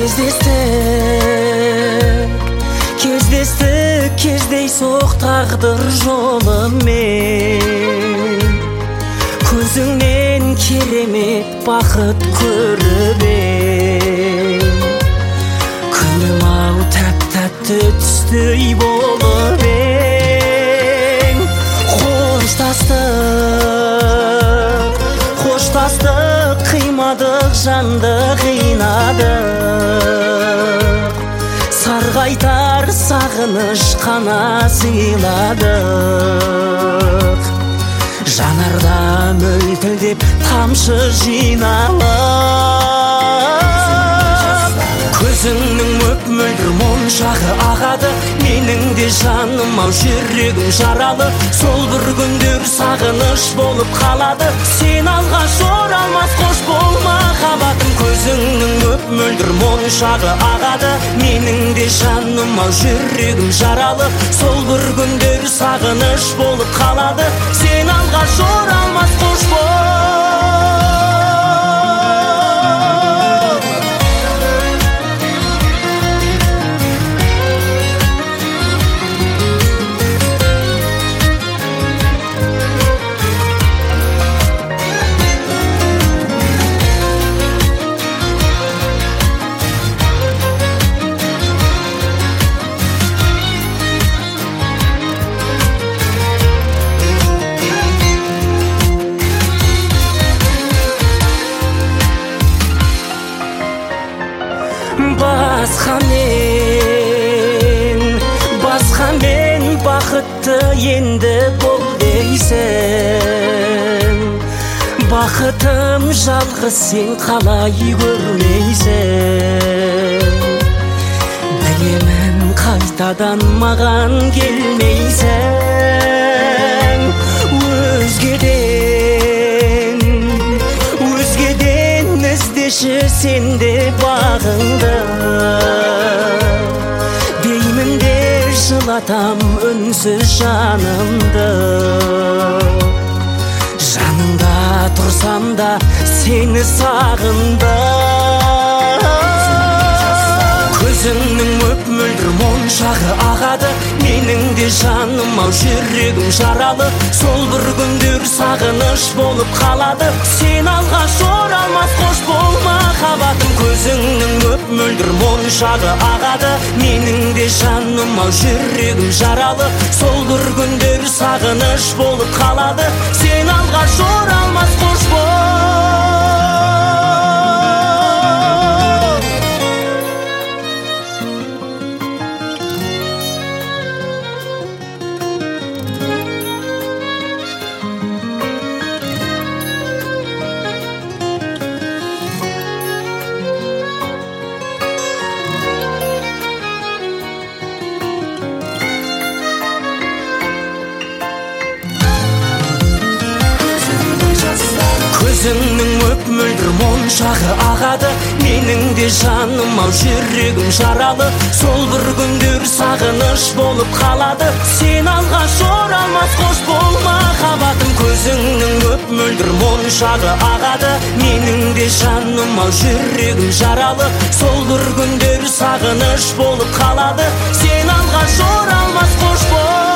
Кездейсоқ тағдыр жолымен, көзіңнен керемет бақыт көріп ем. Күнім-ау тәп-тәтті түстей болып ең. Қоштастық, қимадық, жанды қинадық. Сарғайтар сағыныш қана сыйладық. Жанарда мөлтілдеп тамшы жиналып, көзіңнің мөп-мөлдір моншағы ағады. Менің де жаным-ау жүрегім жаралы. Сол бір күндер сағыныш болып қалады. Сен алғаш оралмас, қош болма қабатым. Көзіңнің мөп-мөлдір моншағы ағады. Менің де жаным-ау жүрегім жаралы. Сол бір күндер сағыныш болып қалады. Сен алғаш оралмас, қош бол. Басқа мен бақытты енді бол дейсің. Бақытым жалғыз сен қалай көрмейсің. Білемін қайтадан маған келмейсің. Өзгеден іздеші сенде бағыңды. Деймін де жылатам үнсіз жанымды. Жаныңда тұрсам да сені сағындым. Көзіңнің мөп-мөлдір моншағы ағады. Менің де жаным-ау жүрегім жаралы. Сол бір күндер сағыныш болып қалады. Сен алғаш оралмас, қош болма қабатым. Көзіңнің мөп-мөлдір моншағы ағады. Менің де жаным-ау жүрегім жаралы. Сол бір күндер сағыныш болып қалады. Сен алғаш оралмас, қош бол. Көзіңнің мөп-мөлдір моншағы ағады. Менің де жаным-ау жүрегім жаралы. Сол бір күндер сағыныш болып қалады. Сен алғаш оралмас, қош болма қабатым. Көзіңнің мөп-мөлдір моншағы ағады. Менің де жаным-ау жүрегім жаралы. Сол бір күндер сағыныш болып қалады. Сен алғаш оралмас, қош бол.